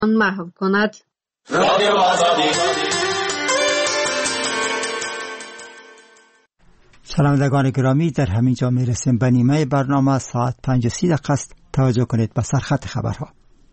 محو کند. رادیو آزادی. شنوندگان گرامی، در همین جا میرسیم به نیمه برنامه. ساعت 5:30 است. توجه کنید به سرخط خبرها.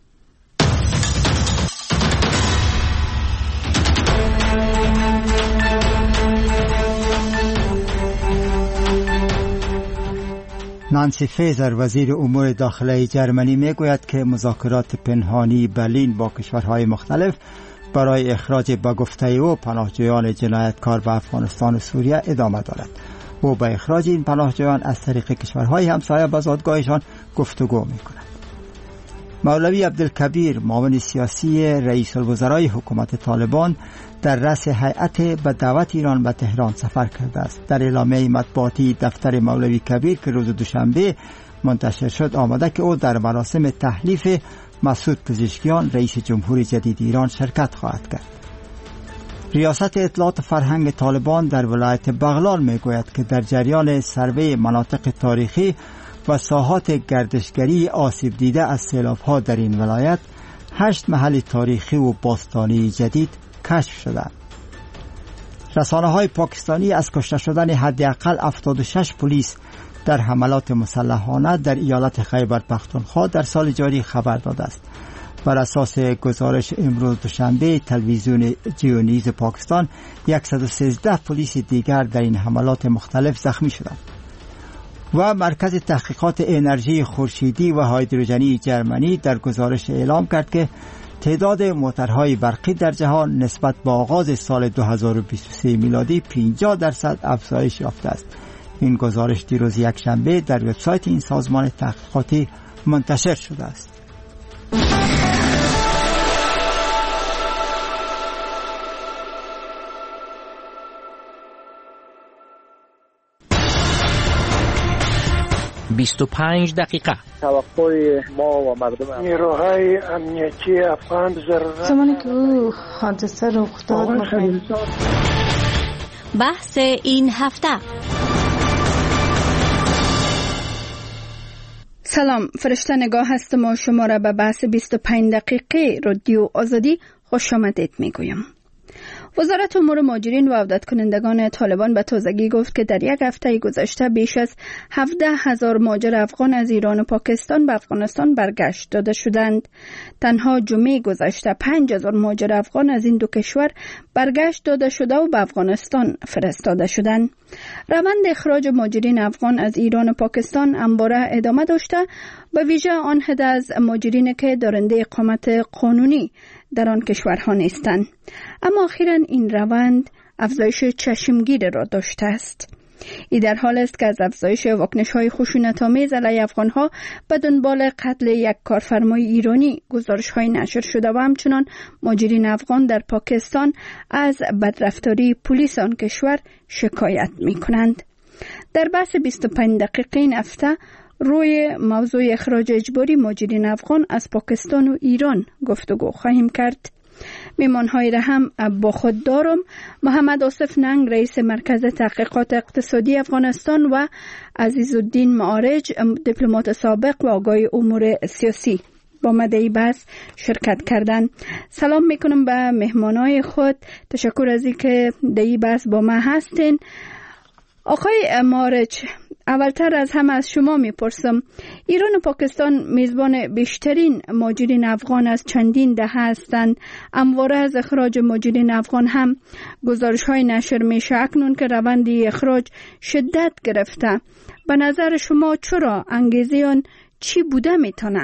نانسی فیزر وزیر امور داخلی جرمنی میگوید که مذاکرات پنهانی برلین با کشورهای مختلف برای اخراج به گفته او پناهجویان جنایتکار به افغانستان و سوریه ادامه دارد. او به اخراج این پناهجویان از طریق کشورهای همسایه به زادگاهشان گفتگو می‌کند. مولوی عبدالکبیر معاون سیاسی رئیس الوزرای حکومت طالبان در رأس هیئت به دعوت ایران به تهران سفر کرده است. در اعلامیه مطبوعاتی دفتر مولوی کبیر که روز دوشنبه منتشر شد آمده که او در مراسم تحلیف مسعود پزشکیان رئیس جمهوری جدید ایران شرکت خواهد کرد. ریاست اطلاعات فرهنگ طالبان در ولایت بغلان میگوید که در جریان سروی مناطق تاریخی و ساحات گردشگری آسیب دیده از سیلاب‌ها در این ولایت 8 محل تاریخی و باستانی جدید کشف شدند. رسانه‌های پاکستانی از کشته شدن حداقل 76 پلیس در حملات مسلحانه در ایالت خیبر پختونخوا در سال جاری خبر داده است. بر اساس گزارش امروز دوشنبه تلویزیون جیونیوز پاکستان 113 پلیس دیگر در این حملات مختلف زخمی شدند. و مرکز تحقیقات انرژی خورشیدی و هیدروژنی جرمنی در گزارش اعلام کرد که تعداد موتورهای برقی در جهان نسبت به آغاز سال 2023 میلادی 50% افزایش یافته است. این گزارش دیروز یکشنبه در وبسایت این سازمان تحقیقاتی منتشر شده است. دقیقه توقع ما و مردم نیروهای امنیتی افغان زمانی که او حادثه رخ داد بحث این هفته. سلام، فرشته نگاه هستم و شما را به بحث 25 دقیقه رادیو آزادی خوش آمدید میگویم. وزارت امور مهاجرین و عودت کنندگان طالبان به تازگی گفت که در یک هفته گذشته بیش از 17,000 مهاجر افغان از ایران و پاکستان به افغانستان برگشت داده شدند. تنها جمعه گذشته 5,000 مهاجر افغان از این دو کشور برگشت داده شده و به افغانستان فرستاده شدند. روند اخراج مهاجرین افغان از ایران و پاکستان همواره ادامه داشته، به ویژه آن حد از مهاجرین که دارنده اقامت قانونی در آن کشورها نیستند. اما اخیراً این روند افزایش چشمگیر را داشته است. این در حال است که از افزایش واکنش‌های خشونت‌آمیز علیه افغان‌ها به دنبال قتل یک کارفرمای ایرانی گزارش‌های نشر شده و همچنان مهاجرین افغان در پاکستان از بدرفتاری پلیس آن کشور شکایت می‌کنند. در بحث 25 دقیقه این هفته روی موضوع اخراج اجباری مهاجرین افغان از پاکستان و ایران گفتگو خواهیم کرد. میمان‌های را هم با خود دارم. محمد آصف ننگ رئیس مرکز تحقیقات اقتصادی افغانستان و عزیزالدین معارج دیپلمات سابق و آگاه امور سیاسی با مدعی بحث شرکت کردند. سلام میکنم به مهمانای خود. تشکر از اینکه در این بحث با ما هستین. آقای معارج، اولتر از همه از شما میپرسم، ایران و پاکستان میزبان بیشترین مهاجرین افغان از چندین دهه هستند. همواره از اخراج مهاجرین افغان هم گزارش‌های نشر میشه. اکنون که روند اخراج شدت گرفته، به نظر شما چرا انگیزه آن چی بوده میتونه؟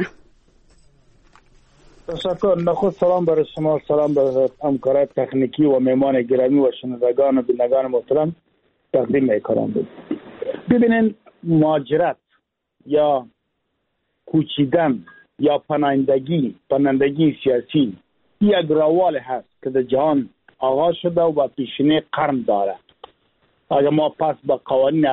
تشکر. نخست سلام برای شما، سلام برای همکاران تکنیکی و مهمان گرامی و شنوندگان و بینندگان محترم تقدیم میکنم. ببینین، مهاجرت یا کوچیدن یا پناهندگی سیاسی یک روال هست که در جهان آغاز شده و پیشینه قرن داره. اگر ما پس به قوانین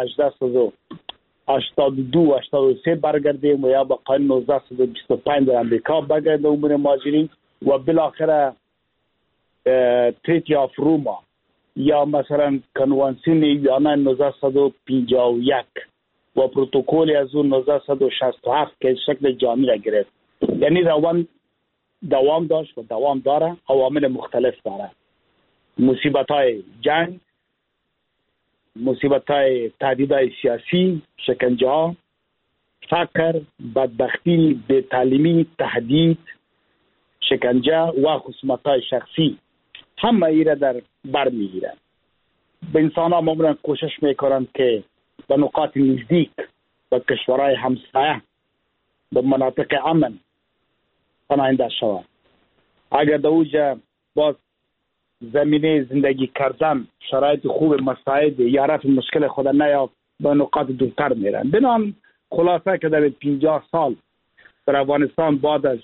1882 83 برگردیم و یا به قانون 1925 در امریکا برگردیم امور مهاجرین و بالاخره تریتی آف روما یا مثلا کنوانسیون ویانا 1951 و پروتکل از اون 1967 که شکل جامعی را گرفت. یعنی روان دوام داشت و دوام داره. عوامل مختلف داره. مصیبت‌های جنگ، مصیبت‌های تهدیدهای سیاسی، شکنجه‌ها، فقر، بدبختی، بی‌تعلیمی، تهدید، شکنجه و خصومت‌های شخصی همه ایره در بر میگیرن. به انسان‌ها معمولا کوشش میکنند که به نقاط نزدیک، به کشورهای همسایه، به مناطق امن پناهنده شود. اگر در اوجا باز زمینه زندگی کردن، شرایط خوب مساعد یا رفع مشکل خود نیافت، به نقاط دورتر میرن. بنام خلاصه که در 50 سال در افغانستان بعد از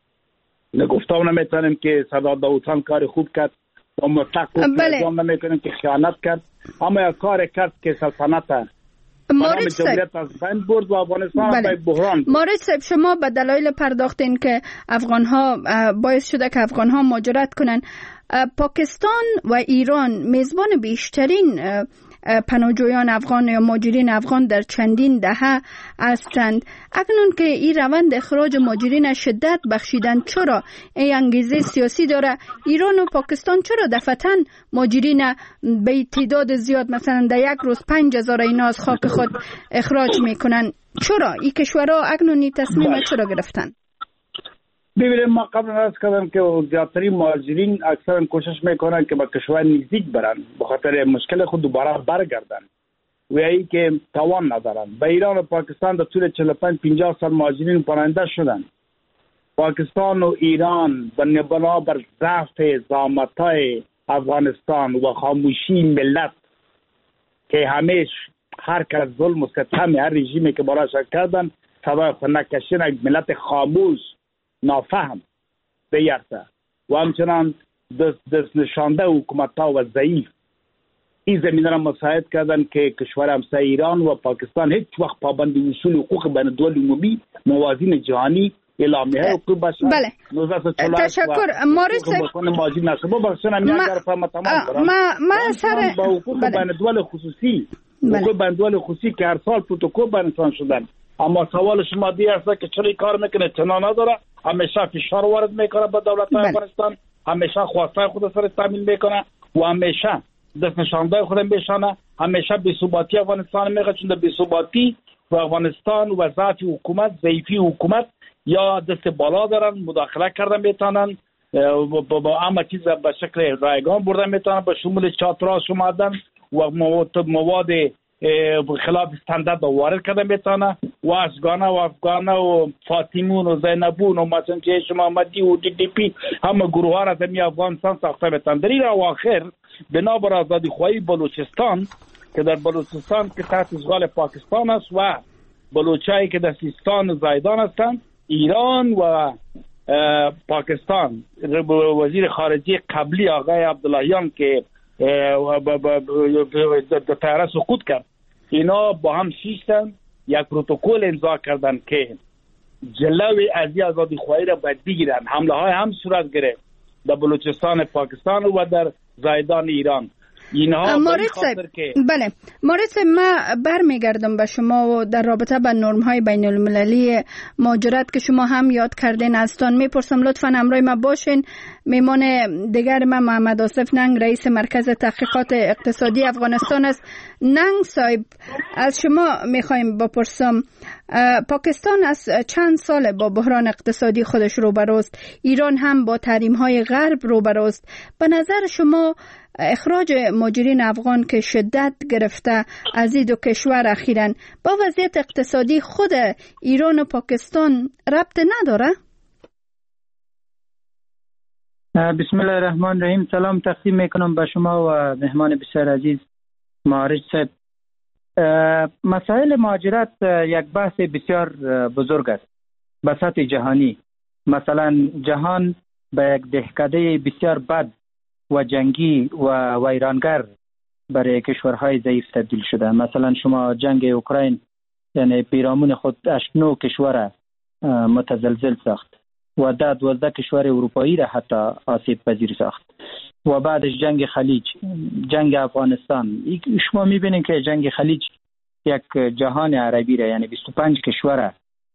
نگفتم نمیتونیم که سردار داود خان کار خوب کرد و مطلق نظام نمیکنیم که خیانت کرد، اما یا کار کرد که سلطنت مورد صاحب از بین برد و افغانستان به بحران. مورد صاحب شما به دلایل پرداختین که افغانها باعث شده که افغانها مهاجرت کنن. پاکستان و ایران میزبان بیشترین پناهجویان افغان یا مهاجرین افغان در چندین دهه هستند. اکنون که این روند اخراج مهاجرین شدت بخشیدن، چرا این انگیزه سیاسی داره؟ ایران و پاکستان چرا دفعتاً مهاجرین به تعداد زیاد مثلا در یک روز 5000 اینا از خاک خود اخراج میکنن؟ چرا این کشورها اکنون این تصمیم چرا گرفتن؟ ببینید، ما قبل از کردم که زیادترین مهاجرین اکثرا کوشش میکنن که به کشور نزدیک برن، به خاطر مشکل خود دوباره برگردن و ای که توان ندارن. به ایران و پاکستان در طول 45-50 سال مهاجرین پناهنده شدن. پاکستان و ایران بنا بر ضعف زعامت‌های افغانستان و خاموشی ملت که همیشه هر کس ظلم و ستم هر رژیمی که براش کردن سبب نکشیدن یک ملت خاموش نافهم بیرته و همچنان دست نشانده حکومت‌ها و ضعیف این زمینه را مساعد کردن که کشور همسایه ایران و پاکستان هیچ وقت پابند اصول حقوق بین الدول عمومی، موازین جهانی، اعلامیه حقوق بشر، تشکر مورد صاحب. ما سر با حقوق بین الدول خصوصی، حقوق بین الدول خصوصی که هر سال پروتکل بینشان شدن. اما سوال شما دی است که چرا کار میکنه؟ چنا نداره، همیشه فشار وارد میکنه به دولت افغانستان، همیشه خواسته خود سر تامین میکنه و همیشه دست نشانده خود میشانه، همیشه بی‌ثباتی افغانستان میگه، چون بی‌ثباتی و افغانستان و ضعف حکومت، ضعیفی حکومت یا دست بالا دارن، مداخله کردن میتونن با همه چیز به شکل رایگان بردن میتونن، به شمول چاترها شمادن و مواد خلاف استاندارد وارد کرده میتونه و افغانه و فاطمون و زینبون و مثلا که شما مدی و دی دی پی همه گروه ها را زمین افغانستان ساخته میتونه. در این اواخر بنابر آزادی خواهی بلوچستان که در بلوچستان که تحت اشغال پاکستان است و بلوچایی که در سیستان و زایدان هستند، ایران و پاکستان وزیر خارجه قبلی آقای عبداللهیان که در طیاره سقوط کرد، اینا با هم شیشتن یک پروتکل امضا کردن که جلوی از آزادی خواهی را باید بگیرن. حمله های هم صورت گرفت در بلوچستان پاکستان و در زایدان ایران. مورد صاحب، بله مورد صاحب، ما برمیگردم به شما و در رابطه با نرم های بین المللی مهاجرت که شما هم یاد کردین ازتان میپرسم. لطفا همراه ما باشین. میمان دیگر ما محمد آصف ننگ، رئیس مرکز تحقیقات اقتصادی افغانستان است. ننگ صاحب، از شما میخوایم بپرسم، پاکستان از چند سال با بحران اقتصادی خودش روبروست، ایران هم با تحریم های غرب روبروست. به نظر شما اخراج مهاجرین افغان که شدت گرفته از این دو کشور اخیراً با وضعیت اقتصادی خود ایران و پاکستان ربط نداره؟ بسم الله الرحمن الرحیم. سلام تقدیم میکنم به شما و مهمان بسیار عزیز معارج صاحب. مسائل مهاجرت یک بحث بسیار بزرگ است به سطح جهانی. مثلا جهان به یک دهکده بسیار بد و جنگی و ویرانگر برای کشورهای ضعیف تبدیل شده. مثلا شما جنگ اوکراین یعنی پیرامون خود 8-9 کشور متزلزل ساخت و 12 کشور اروپایی را حتی آسیب پذیر ساخت و بعدش جنگ خلیج، جنگ افغانستان. شما میبینید که جنگ خلیج یک جهان عربی را یعنی 25 کشور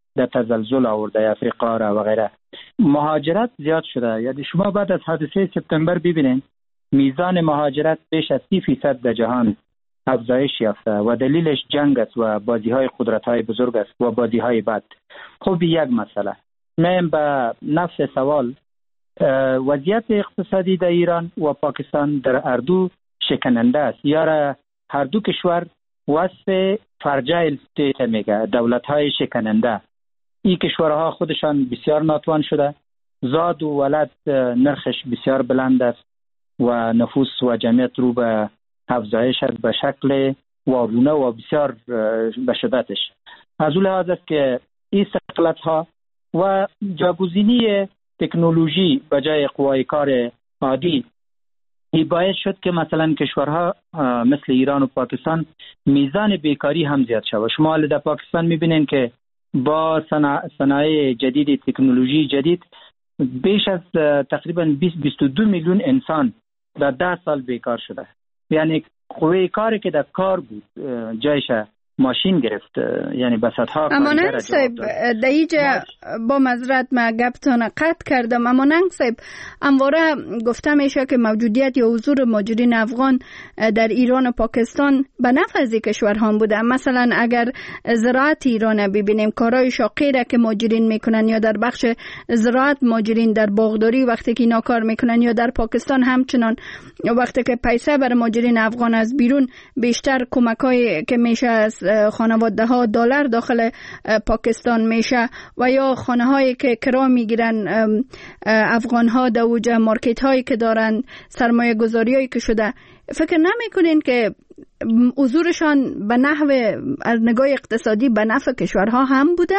در تزلزل آورده افریقا را و غیره. مهاجرت زیاد شده. یعنی شما بعد از حادثه سپتامبر ببینید میزان مهاجرت بیش از 30% در جهان افزایش یافته و دلیلش جنگ است و بازی‌های قدرت‌های بزرگ است و بازی‌های بد. خب یک مسئله میم به نفس سوال، وضعیت اقتصادی در ایران و پاکستان در هر دو شکننده است. یا هر دو کشور وصف فرجایل استیت میگه، دولت‌های شکننده. این کشورها خودشان بسیار ناتوان شده، زاد و ولد نرخش بسیار بلند است و نفوس و جمعیت رو به افزایش است به شکل وارونه و بسیار به شدتش. از اون لحاظ است که این سقلت‌ها و جاگزینی تکنولوژی به جای قوای کار عادی این باعث شد که مثلا کشورها مثل ایران و پاکستان میزان بیکاری هم زیاد شود. شما در پاکستان میبینین که با صنایع جدید، تکنولوژی جدید، بیش از تقریبا 22 میلیون انسان در 10 سال بیکار شده. یعنی قوه کاری که در کار بود جایش ماشین گرفت، یعنی بساطها. اما ننگ صاحب در اینجا با معذرت ما گفتان قطع کردم، اما ننگ صاحب همواره گفته میشه که موجودیت یا حضور مهاجرین افغان در ایران و پاکستان به نفع از کشورها بوده. مثلا اگر زراعت ایران ببینیم، کارهای شاقی را که مهاجرین میکنن یا در بخش زراعت مهاجرین در باغداری وقتی که اینا کار میکنن، یا در پاکستان همچنان وقتی که پیسه بر مهاجرین افغان از بیرون بیشتر کمک‌های که میشه از خانواده ها دلار داخل پاکستان میشه و یا خانه هایی که کرا میگیرن افغان ها در اوج مارکت هایی که دارن، سرمایه گذاری هایی که شده، فکر نمیکنین که حضورشان به نحو از نگاه اقتصادی به نفع کشورها هم بوده؟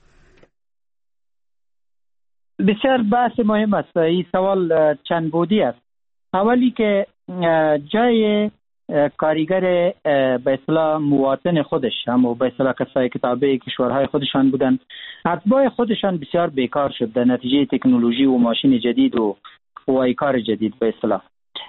بسیار بحث مهم است. این سوال چند بودی است. اولی که جای کارگر به اصطلاح مواطن خودش، هم به اصطلاح کسایی که تابع کشورهای خودشان بودن، اتباع خودشان بسیار بیکار شد در نتیجه تکنولوژی و ماشین جدید و قوای کار جدید به اصطلاح.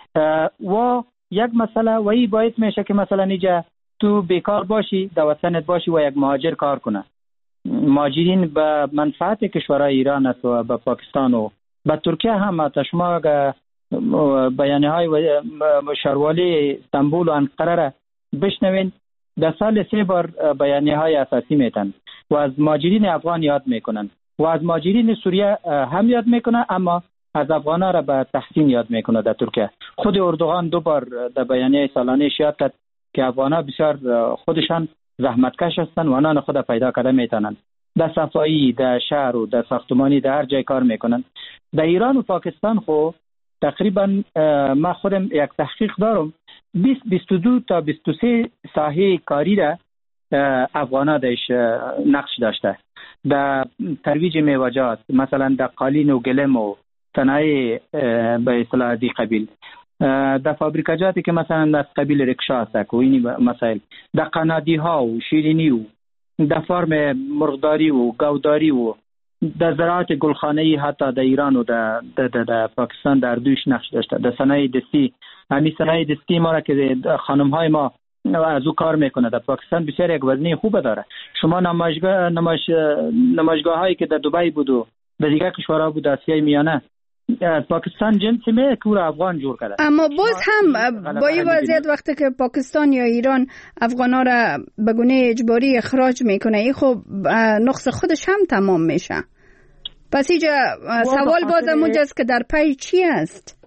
و یک مسئله و این باعث میشه که مثلا اینجا تو بیکار باشی، در وطنت باشی و یک مهاجر کار کنه. مهاجرین به منفعت کشورهای ایران است و به پاکستان و به ترکیه هم. تا شما بیانیه های شاروالی استانبول و انقره را بشنوین، در سال 3 بار بیانیه های اساسی میتن و از مهاجرین افغان یاد میکنن و از مهاجرین سوریه هم یاد میکنه، اما از افغان ها را به تحسین یاد میکنه. در ترکیه خود اردوغان 2 بار در بیانیه سالانه یاد کرد که افغان ها بسیار خودشان زحمتکش هستند و آنان خود پیدا کرده میتونن. در صفایی، در شهر و در ساختمانی، در هر جای کار میکنن. در ایران و پاکستان خو تقریبا ما خودم یک تحقیق دارم، 22 تا 23 ساحه کاری را افغانا درش نقش داشته. در ترویج میوه‌جات، مثلا در قالین و گلم و صنایع به اصطلاح دی قبیل، در فابریکاجاتی که مثلا از قبیل رکشا است و این مسائل، در قنادی ها و شیرینی و در فارم مرغداری و گاوداری و در زراعت گلخانه‌ای حتی در ایران و در پاکستان در دوش نقش داشته. در صنایع دستی، همین صنایع دستی ما را که خانم‌های ما از او کار میکنه در پاکستان بسیار یک وزنه خوب داره. شما نمایشگاه‌هایی که در دبی بود و در دیگر کشورها بود، آسیای میانه، پاکستان جنسی که او را افغان جور کرده. اما باز هم با این وضعیت وقتی که پاکستان یا ایران افغانا را به گونه اجباری اخراج میکنه، این خب نقص خودش هم تمام میشه. پس اینجا سوال بازم اونجاست که در پای چی است؟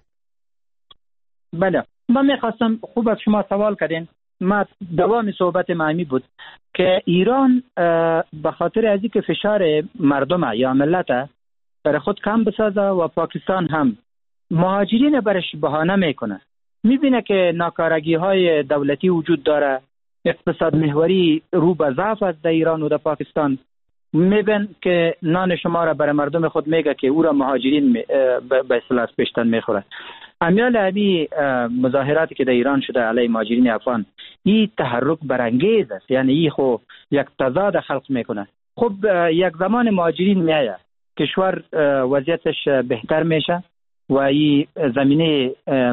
بله، من میخواستم، خوب از شما سوال کردین. ما دوام صحبت معمی بود که ایران به خاطر از اینکه فشار مردم یا ملت برای خود کم بسازه و پاکستان هم مهاجرین برش بهانه میکنه، میبینه که ناکارگی های دولتی وجود داره، اقتصاد محوری رو به ضعف است در ایران و در پاکستان. میبین که نان شما را برای مردم خود میگه که او را مهاجرین به اصطلاح پیشتن میخوره. امیال همی مظاهراتی که در ایران شده علیه مهاجرین افغان، این تحرک برانگیز است، یعنی این خو یک تضاد خلق میکنه. خب یک زمان مهاجرین میایه، کشور وضعیتش بهتر میشه و این زمینه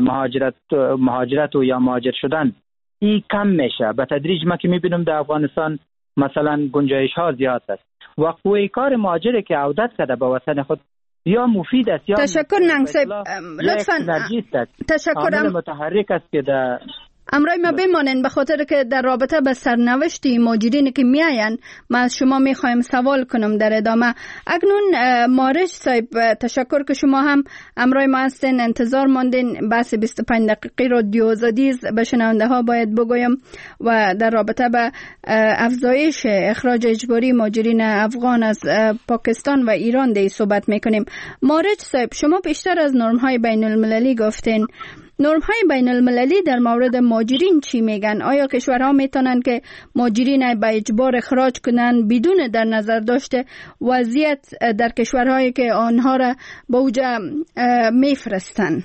مهاجرت و یا مهاجر شدن این کم میشه به تدریج. ما که میبینم در افغانستان مثلا گنجایش ها زیاد است وقوع کار مهاجری که عودت کرده به وطن خود یا مفید است یا تشکر ننگ صاحب. لطفاً تشکر. متحرک است که در امرای ما بمانین، به خاطر که در رابطه به سرنوشت مهاجرین که میاین ما از شما میخوایم سوال کنم در ادامه. اکنون مارش صاحب تشکر که شما هم امرای ما هستین، انتظار ماندین. بحث 25 دقیقی رادیو آزادی به شنونده ها باید بگویم و در رابطه به افزایش اخراج اجباری مهاجرین افغان از پاکستان و ایران دی صحبت میکنیم. مارش صاحب شما بیشتر از نرم های بین المللی گفتین. نرم‌های بین المللی در مورد مهاجرین چی میگن؟ آیا کشورها میتونن که مهاجرین به اجبار اخراج کنن بدون در نظر داشته وضعیت در کشورهایی که آنها را به اوجا میفرستن؟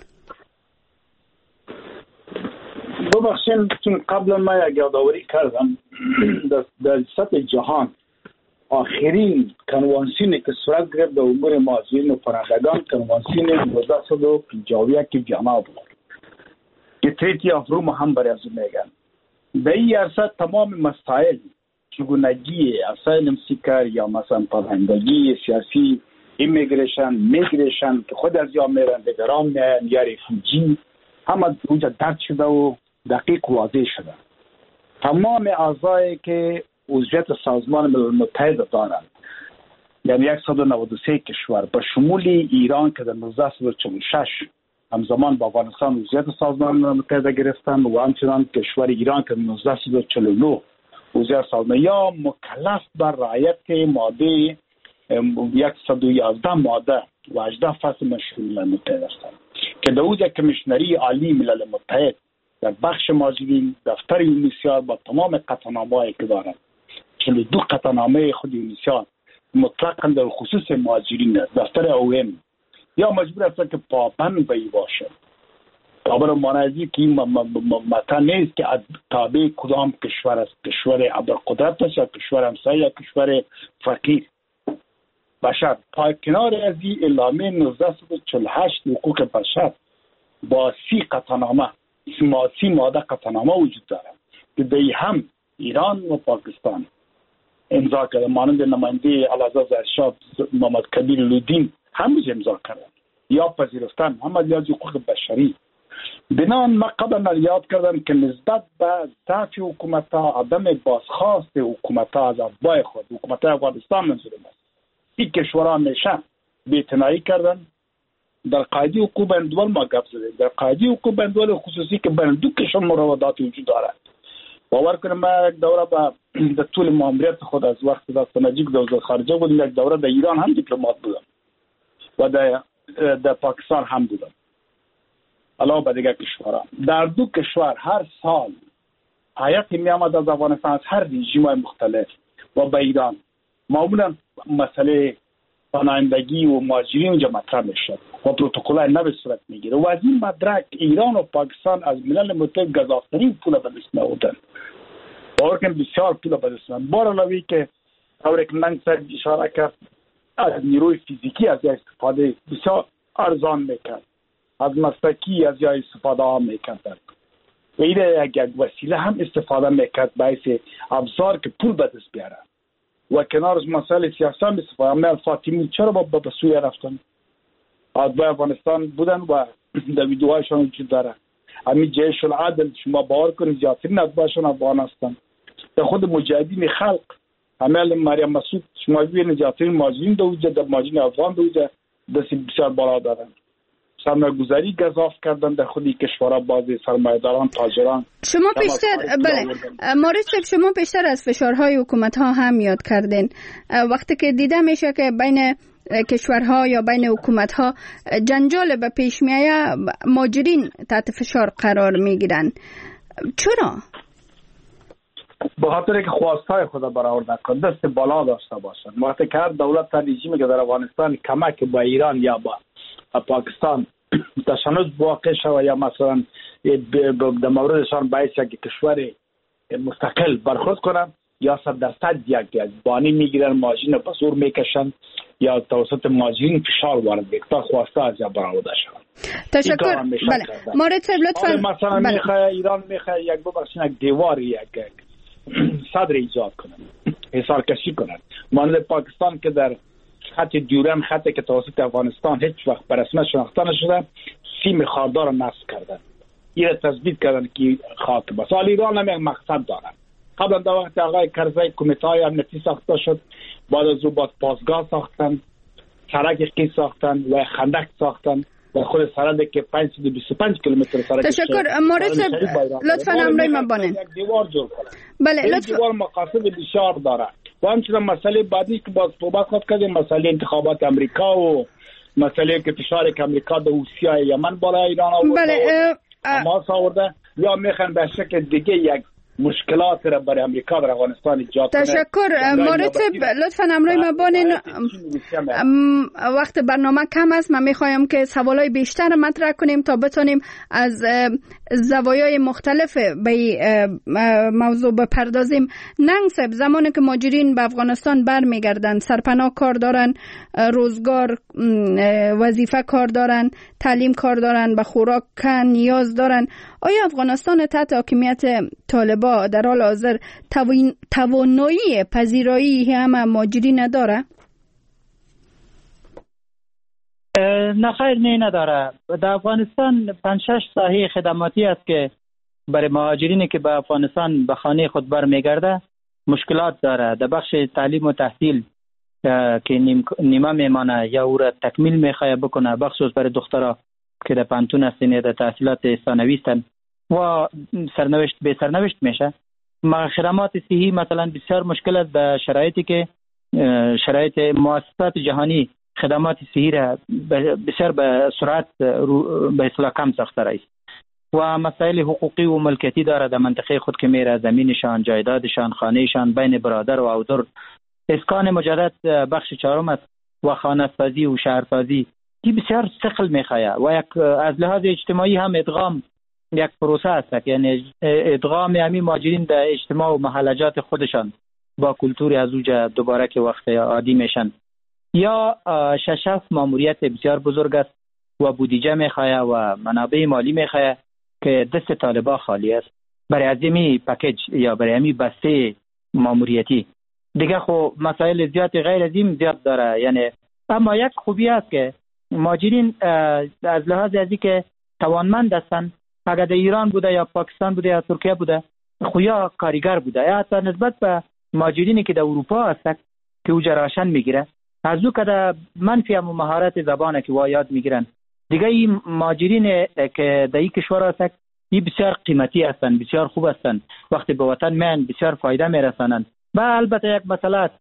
ببخشید چون قبلا ما یک یادآوری کردم در سطح جهان آخرین کنوانسیونی که صورت گرفت در امور مهاجرین و پناهندگان کنوانسیون 1951 که ویانا بود که تریتی آف روم هم برای از میگن. در این عرصه تمام مسائل چگونگی اسایلم سیکر یا مثلا پناهندگی سیاسی، میگریشن که خود از یا میرن دیگران میان یا ریفوجی همه اونجا درد شده و دقیق واضح شده. تمام اعضایی که عضویت سازمان ملل متحد دارند یعنی 193 کشور به شمول ایران که در 1946 همزمان با افغانستان عضویت سازمان ملل متحد گرفتن و همچنان کشور ایران که 1949 عضویت سازمان یا مکلف بر رعایت ماده 111 ماده و 18 فصل مشروع ملل متحد هستند که در اوجه کمیشنری عالی ملل متحد در بخش مهاجرین دفتر یونیسیار با تمام قطعنامه‌ای که دارند 42 قطعنامه خود یونیسیار مطلقاً در خصوص مهاجرین است. دفتر اوم یا مجبور است که پابند به باشه. خبر مانعی که این متن نیست که تابع کدام کشور است، کشور ابرقدرت است یا کشور همسایه یا کشور فقیر بشر. پای کنار از این اعلامیه 1948 حقوق بشر با 30 قطعنامه 30 ماده قطعنامه وجود دارد که دی هم ایران و پاکستان امضا کرده، مانند نماینده اعلیحضرت ارشد محمد کبیر لودین هم امضا کرده یا پذیرفتن هم از حقوق بشری. بنان ما قبلا یاد کردم که نسبت به ضعف حکومت‌ها، عدم بازخواست حکومت‌ها از اتباع خود، حکومت افغانستان منظورم است، این کشورها همیشه بی‌اعتنایی کردن. در قاعده حقوق بین‌الملل ما گپ زدیم، در قاعده حقوق بین‌الملل خصوصی که بین دو کشور مراودات وجود دارد. باور کنم ما یک دوره در طول ماموریت خود از وقت دست نجیب در وزارت خارجه بودم، یک دوره در ایران هم دیپلمات بودم و در پاکستان هم بودم علاوه بر دیگر کشورها. در دو کشور هر سال هیئت می آمد از افغانستان از هر رژیم‌های مختلف و به ایران معمولا مسئله پناهندگی و مهاجرین اونجا مطرح میشد و پروتکل‌های نو صورت میگیره و از این مدرک ایران و پاکستان از ملل متحد گزافترین پول به دست می‌آوردند. باور کنید بسیار پول به دست می‌آوردند. بار علاوه که طوری که ننگ صاحب اشاره کرد از نیروی فیزیکی از استفاده بسیار ارزان میکرد، از مسلکی از استفاده هم میکرد و این یک وسیله هم استفاده میکرد باعث ابزار که پول به دست بیاره و کنار از مسائل سیاسی هم استفاده. اما فاطمی چرا به سوریه رفتن؟ اتباع افغانستان بودن و در ویدیوهایشان وجود داره. همین جیش العدل شما باور کنید زیادترین اتباعشان افغان هستند. در خود مجاهدین خلق عمل مریم مسعود شما ببینید زیادترین مهاجرین در مهاجرین افغان دست بسیار بالا دارند. سرمایه‌گذاری گزاف کردن در خودی کشورها، بعضی سرمایه‌داران، تاجران. شما بیشتر مارس شما بیشتر از فشارهای حکومت‌ها هم یاد کردین. وقتی که دیده میشه که بین کشورها یا بین حکومت‌ها جنجال به پیش میآید، مهاجرین تحت فشار قرار میگیرن. چرا؟ به خاطر که خواستهای خود برآورده کنند، دست بالا داشته باشند. وقتی که هر دولت رژیمی که در افغانستان کمک با ایران یا با پاکستان تشنج واقع شود یا مثلا در موردشان باعث یک کشور مستقل برخورد کنند یا 100% یک بانی میگیرن، ماشین به زور میکشن یا توسط مهاجرین فشار وارد تا خواسته از یا برآورده شود. تشکر. بله مارد صاحب لطفا. مثلا میخواد ایران میخواد یک دیوار یک صدر ایجاد کنن، حصار کشی کنن. مانند پاکستان که در خط دیورند، خطی که توسط افغانستان هیچ وقت به رسمیت شناخته نشده، سیم خاردار را نصب کردن، این را تثبیت کردن که خاک بس. حال ایران هم یک مقصد دارد. قبلا در وقت آقای کرزی کمیته های امنیتی ساخته شد، بعد از او باز پاسگاه ساختن، سرک قی ساختن و خندق ساختن و خود سرک که 525 کیلومتر سرک. تشکر مورد لطفاً امروی ما بانین. یک دیوار جور کنن. بله لطفاً. دیوار مقاصد بسیار داره. و همچنین مسئله بعدی که باز صحبت خود کردیم، مسئله انتخابات امریکا و مسئله که فشار که امریکا در روسیه یمن بالا ایران آورده. بله حماس آورده، یا میخوان به شکل دیگه یک مشکلات را برای امریکا در افغانستان ایجاد کنه. تشکر مرتب لطفا امروی ما بانین. وقت برنامه کم است، من میخوایم که سوالای بیشتر مطرح کنیم تا بتونیم از زوایای مختلف به موضوع بپردازیم. ننگ صاحب، زمانی که مهاجرین به افغانستان برمیگردن، سرپناه کار دارن، روزگار وظیفه کار دارن، تعلیم کار دارن، به خوراک نیاز دارن، آیا افغانستان تحت حاکمیت طالبان در حال حاضر توانایی پذیرایی همه مهاجرین نداره؟ نخیر نداره. در افغانستان 5-6 ساحه خدماتی است که برای مهاجرینی که به افغانستان به خانه خود برمیگرده مشکلات داره. در بخش تعلیم و تحصیل که نیمه میمانه یا او را تکمیل میخواه بکنه، بخصوص برای دخترها که در پانتون هستن در تحصیلات ثانوی هستن و سرنوشت به سرنوشت میشه. خدمات صحی مثلا بسیار مشکل است در شرایطی که شرایط مؤسسات جهانی خدمات صحی را بسیار به سرعت به اصطلاح کم ساخته است و مسائل حقوقی و ملکیتی داره در منطقه خود که میره، زمینشان، جایدادشان، خانهشان بین برادر و اودر. اسکان مجدد بخش چهارم است و خانه سازی و شهرسازی که بسیار ثقل میخواه و یک از لحاظ اجتماعی هم ادغام یک پروسه است، یعنی ادغام همین مهاجرین در اجتماع و محلجات خودشان با کلتور از اوجه دوباره که وقت عادی میشن. یا 6 ماموریت بسیار بزرگ است و بودجه میخواه و منابع مالی میخواه که دست طالبان خالی است برای ازمی پکیج یا برای همی بسته ماموریتی. دیگه خو مسائل زیاد غیر از این زیاد داره. یعنی اما یک خوبی است که مهاجرین از لحاظ ازی که توانمند هستن، اگر در ایران بوده یا پاکستان بوده یا ترکیه بوده، خویا کارگر بوده، یا حتی نسبت به مهاجرینی که در اروپا هستن که اوجا راشن میگیره، از او که در منفی هم مهارت زبانه که وا یاد میگیرن. دیگه این مهاجرین که در این کشور هستن این بسیار قیمتی هستن، بسیار خوب هستن، وقتی به وطن میان بسیار فایده میرسانن. و البته یک مسئله است،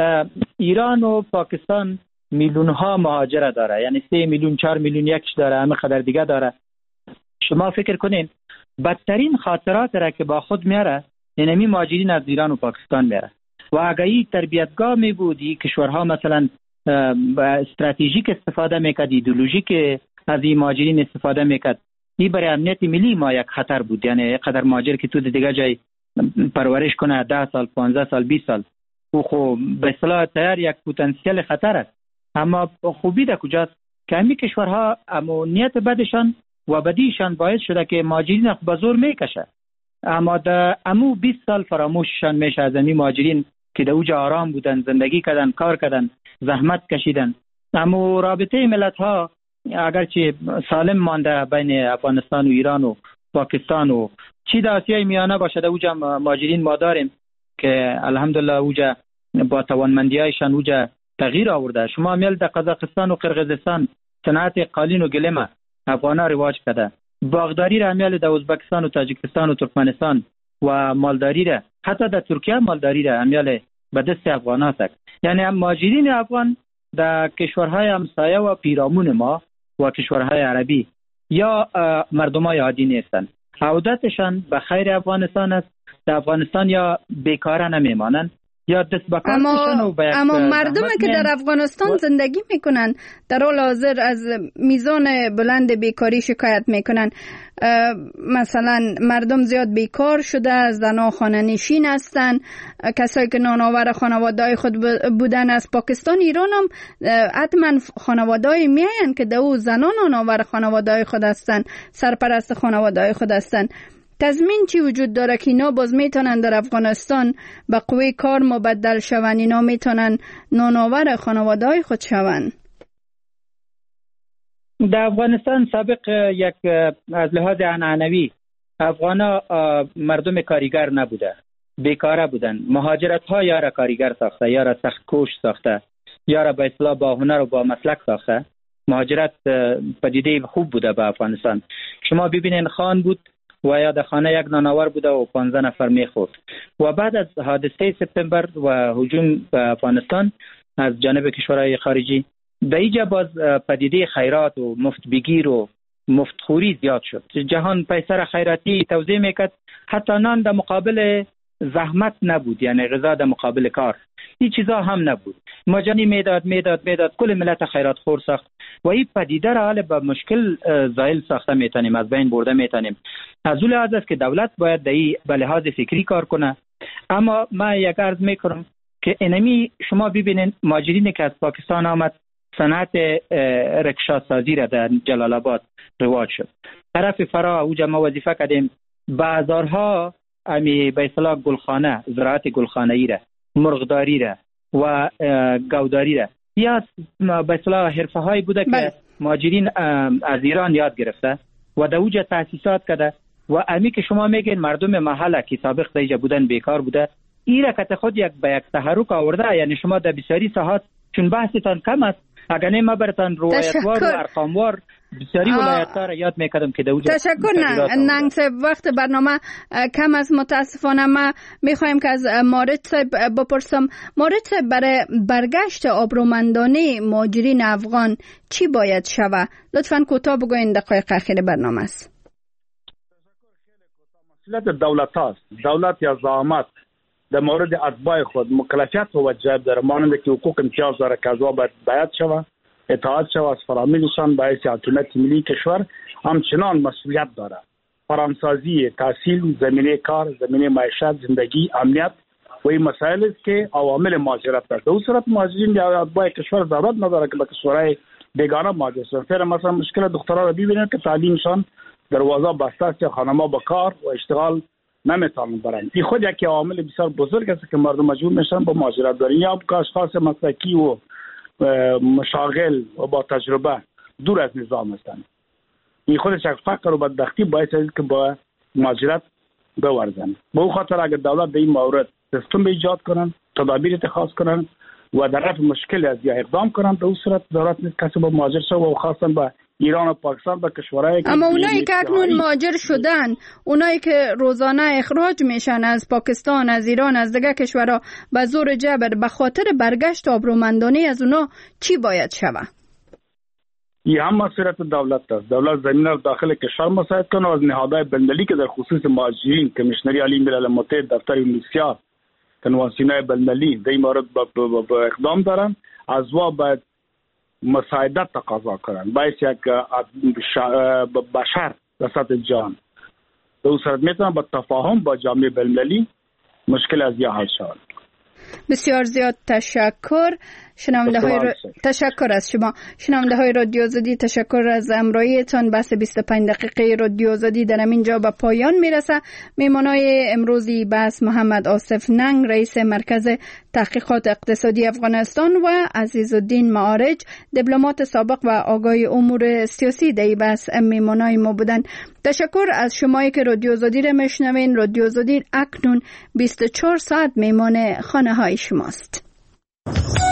ایران و پاکستان میلیون ها مهاجر داره، یعنی 3 میلیون 4 میلیون یکش داره، همه قدر دیگه داره. شما فکر کنین بدترین خاطرات را که با خود میاره یعنی مهاجرین از ایران و پاکستان میاره. و اگه این تربیتگاه می بودی کشورها مثلا استراتژیک استفاده میکرد، ایدئولوژیک از این مهاجرین استفاده میکرد، این برای امنیت ملی ما یک خطر بود. یعنی قدر مهاجر که تو دیگه جای پرورش کنه 10 سال 15 سال 20 سال او خو به اصطلاح تیار یک پتانسیل خطر است. اما خوبی در کجاست که همین کشورها امنیت بدشان و بدیشان باعث شده که مهاجرین به زور میکشه. اما در امو 20 سال فراموششان میشه از همین مهاجرین که در اوج آرام بودن، زندگی کردن، کار کردن، زحمت کشیدن. اما رابطه ملت ها اگرچه سالم مانده بین افغانستان و ایران و پاکستان و چی در آسیای میانه باشه، در اوجا مهاجرین ما داریم که الحمدلله اوجا با توانمندیایشان اوجا تغییر آورده. شما میل در قزاقستان و قرقیزستان صنعت قالین و گلیم افغانا رواج کرده، باغداری را میل در ازبکستان و تاجیکستان و ترکمنستان و مالداری را حتی در ترکیه مالداری را میل به دست افغان است. یعنی مهاجرین افغان در کشورهای همسایه و پیرامون ما و کشورهای عربی یا مردمای عادی نیستند. عودتشان به خیر افغانستان است. در افغانستان یا بیکاره نمیمانند یا دست به کار میشن. اما مردمی که در افغانستان زندگی میکنن در حال حاضر از میزان بلند بیکاری شکایت میکنن. مثلا مردم زیاد بیکار شده، زنها خانه نشین هستن، کسایی که نانآور خانواده‌های خود بودن از پاکستان ایران هم حتما خانواده‌ای میاین که دو زنان نانآور خانواده‌های خود هستن، سرپرست خانواده‌های خود هستن. تضمین چی وجود داره که اینا باز میتونن در افغانستان به قوه کار مبدل شون، اینا میتونن نانآور خانواده های خود شون؟ در افغانستان سابق یک از لحاظ عنعنوی افغانا مردم کاریگر نبوده، بیکاره بودن. مهاجرت ها یا را کاریگر ساخته، یا را سخت کوش ساخته، یا را به اصطلاح با هنر و با مسلک ساخته. مهاجرت پدیده خوب بوده به افغانستان. شما ببینین خان بود و یا در خانه یک نانآور بوده و 15 نفر میخورد. و بعد از حادثه سپتامبر و هجوم به افغانستان از جانب کشورهای خارجی، در اینجا باز پدیده خیرات و مفت بگیر و مفت خوری زیاد شد. جهان پیسر خیراتی توزیع میکرد، حتی نان در مقابل زحمت نبود، یعنی غذا در مقابل کار، این چیزا هم نبود. مجانی میداد کل ملت خیرات خور ساخت و این پدیده را حال به مشکل زائل ساخته میتونیم، از بین برده میتونیم. از اون لحاظ است که دولت باید در این به لحاظ فکری کار کنه. اما ما یک عرض میکنم که انمی شما ببینید مهاجرینی که از پاکستان آمد، صنعت رکشا سازی را در جلال آباد رواج شد. طرف فرا اوجا ما وظیفه کردیم بازارها امی به اصطلاح گلخانه، زراعت گلخانه‌ای را، مرغداری را و گاوداری را، یا به اصطلاح حرفه هایی بوده که مهاجرین از ایران یاد گرفته و در اوجا تاسیسات کرده. و امی که شما میگین مردم محله که سابق دیجا بودن بیکار بوده، این را که خود یک به یک تحرک آورده. یعنی شما در بسیاری ساحات، چون بحثتان کم است، اگر نه ما براتان روایتوار و ارقاموار بسیاری ولایت‌ها را یاد میکردم که دوجا. تشکر ننگ صاحب، وقت برنامه کم است متاسفانه. ما میخوایم که از مارد صاحب بپرسم. مارد صاحب، برای برگشت آبرومندانه مهاجرین افغان چی باید شود؟ لطفاً کوتاه بگوین، دقایق اخیر برنامه است. مسئولیت دولت است. دولت یا زعامت در مورد اتباع خود مکلفیت و وجایب داره، مانند که حقوق امتیاز داره که از باید شود، اطاعت شود از فرامینشان باعث حاکمیت ملی کشور. همچنان مسئولیت داره فرامسازی تحصیل، زمینه کار، زمینه معیشت، زندگی، امنیت و این مسائل است که عوامل مهاجرت داره. در اون صورت مهاجرین یا اتباع کشور ضرورت نداره که به کشورهای بیگانه مهاجر شوند. مثلا مشکل دخترها را ببینید که تعلیمشان دروازه بسته است یا خانم‌ها با کار و اشتغال نمیتونن برن. این خود یک عامل بسیار بزرگ است که مردم مجبور میشن با مهاجرت برن، یا اشخاص مسلکی و مشاغل و با تجربه دور از نظام هستند. این خودش یک فقر و بدبختی باعث است که با مهاجرت بورزن. به اون خاطر اگر دولت به این مورد سیستم ایجاد کنن، تدابیر اتخاذ کنن و در رفع مشکل از یا اقدام کنن، به اون صورت ضرورت نیست کسی با مهاجر شود و خاصا با ایران و پاکستان به کشورهای. اما اونایی که اکنون مهاجر شدن، اونایی که روزانه اخراج میشن از پاکستان، از ایران، از دیگر کشورها به زور جبر، به خاطر برگشت آبرومندانه از اونا چی باید شود؟ این هم مسئولیت دولت است. دولت زمینه را داخل کشور مساعد کنه و از نهادهای بین‌المللی که در خصوص مهاجرین، کمیشنری عالی ملل متحد، دفتر یونیسیار، کنوانسیون‌های بین‌المللی در این مورد با اقدام دارن، از وا باید مساعدت تقاضا کنن، باید یک بشر در سطح جهان به اون صورت میتونن با تفاهم با جامعه بین‌المللی مشکل از یا حل شود. بسیار زیاد تشکر. تشکر از شما شنونده های رادیو آزادی. تشکر از همراهیتان. بحث 25 دقیقه رادیو آزادی در اینجا به پایان میرسه. میمانای امروزی بحث محمد آصف ننگ، رئیس مرکز تحقیقات اقتصادی افغانستان، و عزیزالدین معارج، دیپلمات سابق و آگاه امور سیاسی در بحث میمانای ما بودن. تشکر از شمایی که رادیو آزادی را میشنوین. رادیو آزادی اکنون 24 ساعت میمان خانه های شماست.